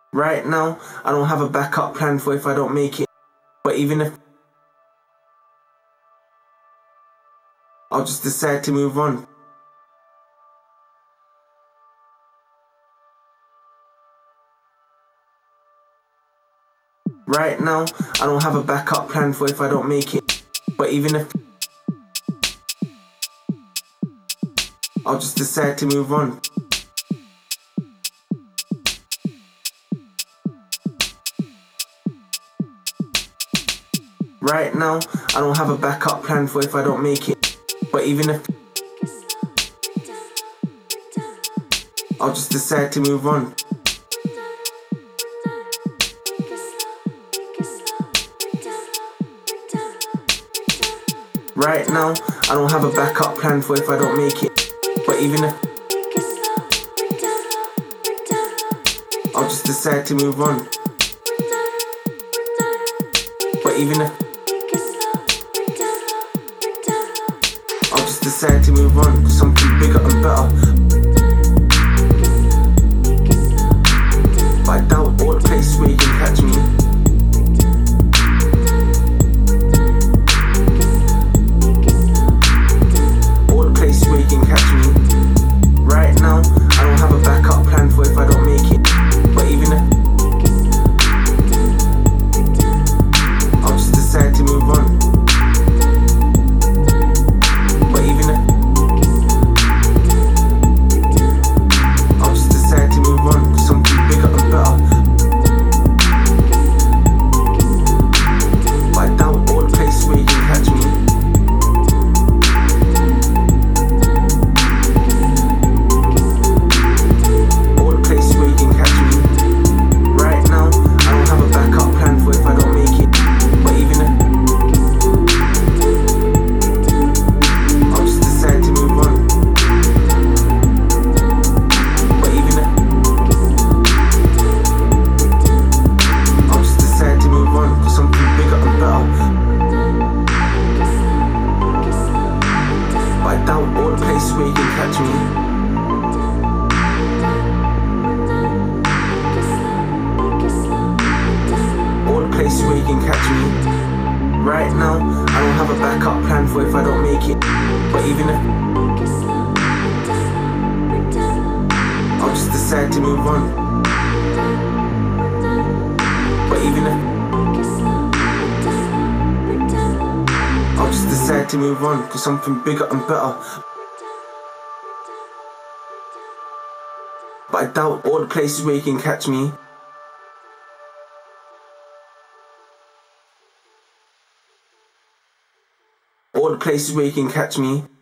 Right now, I don't have a backup plan for if I don't make it. But even if I'll just decide to move on. Right now, I don't have a backup plan for if I don't make it. But even if I'll just decide to move on. Right now, I don't have a backup plan for if I don't make it. But even if I'll just decide to move on. Right now, I don't have a backup plan for if I don't make it. But even if I'll just decide to move on. But even if I'll just decide to move on to something bigger and better. But I doubt all the places where you can catch me. All the places where you can catch me. Right now, I don't have a backup plan for if I don't make it. But even if I'll just decide to move on. But even if I'll just decide to move on to something bigger and better. But I doubt all the places where you can catch me. All the places where you can catch me. Right now, I don't have a backup plan for if I don't make it. But even if I'll just decide to move on. But even if I'll just decide to move on to something bigger and better. But I doubt all the places where you can catch me. All the places where you can catch me. Right now, I don't have a backup plan for if I don't make it. But even if I'll just decide to move on. But even if I'll just decide to move on to something bigger and better. But I doubt all the places where you can catch me. All the places where you can catch me.